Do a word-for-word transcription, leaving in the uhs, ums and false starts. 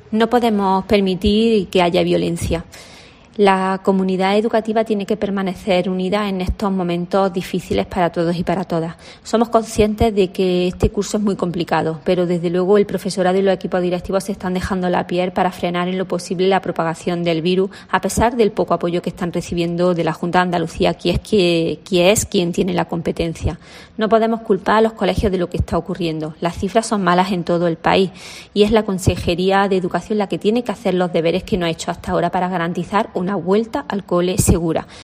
No podemos permitir que haya violencia. La comunidad educativa tiene que permanecer unida en estos momentos difíciles para todos y para todas. Somos conscientes de que este curso es muy complicado, pero desde luego el profesorado y los equipos directivos se están dejando la piel para frenar en lo posible la propagación del virus, a pesar del poco apoyo que están recibiendo de la Junta de Andalucía, que es, que, que es quien tiene la competencia. No podemos culpar a los colegios de lo que está ocurriendo. Las cifras son malas en todo el país y es la Consejería de Educación la que tiene que hacer los deberes que no ha hecho hasta ahora para garantizar una vuelta al cole segura.